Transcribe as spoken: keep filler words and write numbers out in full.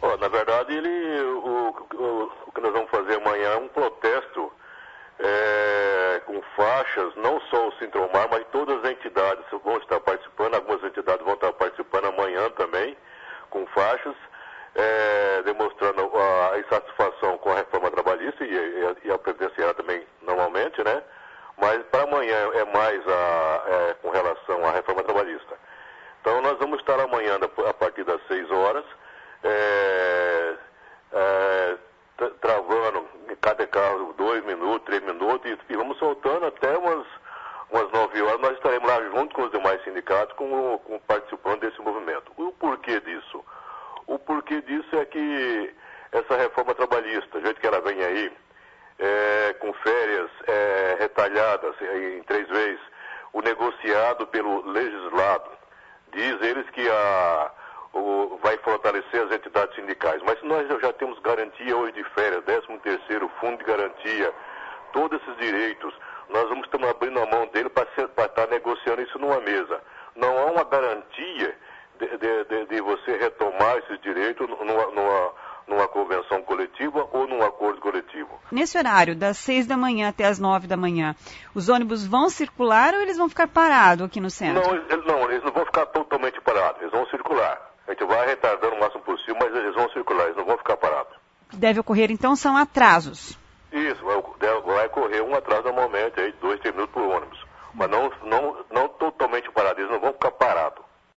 Oh, na verdade, ele, o, o, o que nós vamos fazer amanhã é um protesto é, com faixas, não só o Sintromar, mas todas as entidades vão estar participando, algumas entidades vão estar participando amanhã também, com faixas, é, demonstrando a insatisfação com a reforma trabalhista e, e, e a previdenciária também, normalmente, né? Mas para amanhã é mais a, é, com relação à reforma trabalhista. Então nós vamos estar amanhã a partir das seis horas, é, é, travando em cada carro dois minutos, três minutos, e, e vamos soltando até umas, umas nove horas. Nós estaremos lá junto com os demais sindicatos, com, com, participando desse movimento. O porquê disso? O porquê disso é que essa reforma trabalhista, do jeito que ela vem aí, é, com férias é, retalhadas em três vezes, o negociado pelo legislado, diz eles que a O, vai fortalecer as entidades sindicais. Mas nós já temos garantia hoje de férias, décimo terceiro, fundo de garantia, todos esses direitos, nós vamos estar abrindo a mão dele para estar negociando isso numa mesa. Não há uma garantia de, de, de, de você retomar esses direitos numa, numa, numa convenção coletiva ou num acordo coletivo. Nesse horário, das seis da manhã até as nove da manhã, os ônibus vão circular ou eles vão ficar parados aqui no centro? Não, eles não, eles não vão ficar totalmente parados, eles vão circular. A gente vai retardando o máximo possível, mas eles vão circular, eles não vão ficar parados. O que deve ocorrer, então, são atrasos. Isso, vai, vai ocorrer um atraso normalmente, aí, dois, três minutos por ônibus. Mas não, não, não